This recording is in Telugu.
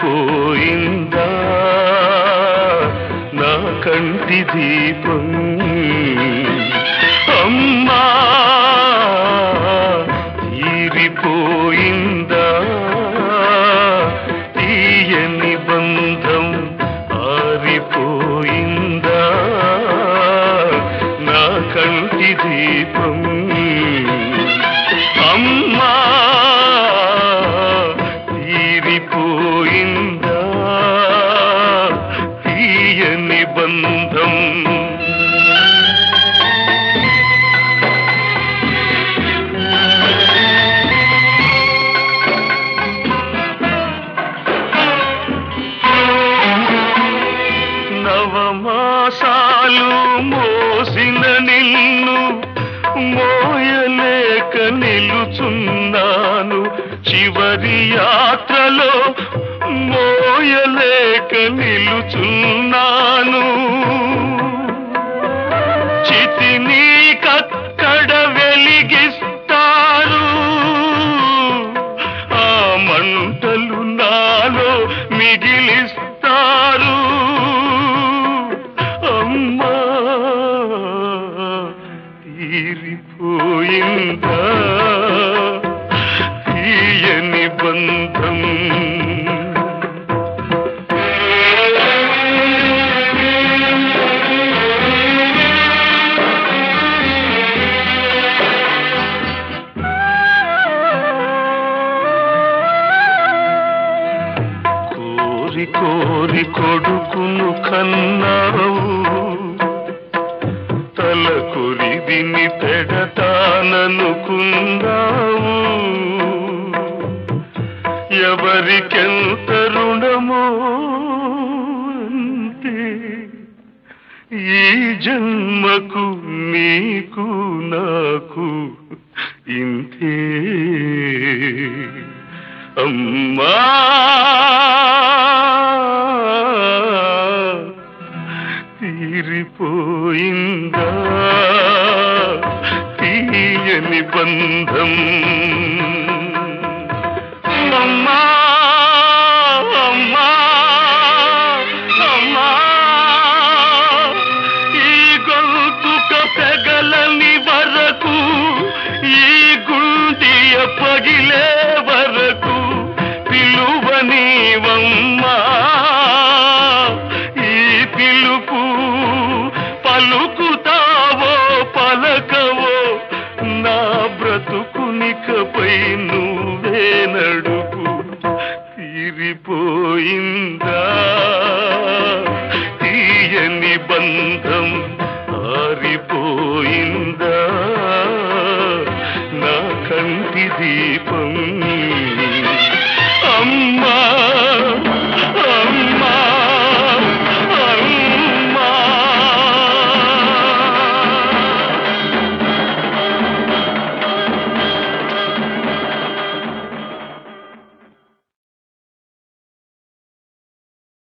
తీరిపోయిందా నా కంటి దీపం అమ్మా తీరిపోయిందా తీయని బంధం ఆరిపోయిందా నా కంటి దీపం అమ్మా తీరిపోయిందా తీయని బంధం నవమాసాలు మోసిన నిన్ను మోయలేక నిలుచున్నాను చివరి యాత్రలో మోయలేక నిలుచున్నాను చితిని కక్కడ వెలిగిస్తారు ఆ మంటలు నాలో మిగిలిస్తారు అమ్మా తీరిపోయిందా తీయని బంధం కోరి కోరి కొడుకును కన్నావు తల కొరిదిని పెడతాననుకున్నావు ఎవరికెంత రుణమో అంతే ఈ జన్మకు నీకు నాకు ఇంతే అమ్మా తీరిపోయిందా తీయని బంధం అమ్మా అమ్మా అమ్మా ఈ గొంతుక పెగలని వరకు ఈ గుండె పగిలే వరకు పిలువనివమ్మా ఈ పిలుపు పలుకుతావో పలకవో నా బ్రతుకునికపై నువ్వే నడుపు తీరిపోయిందా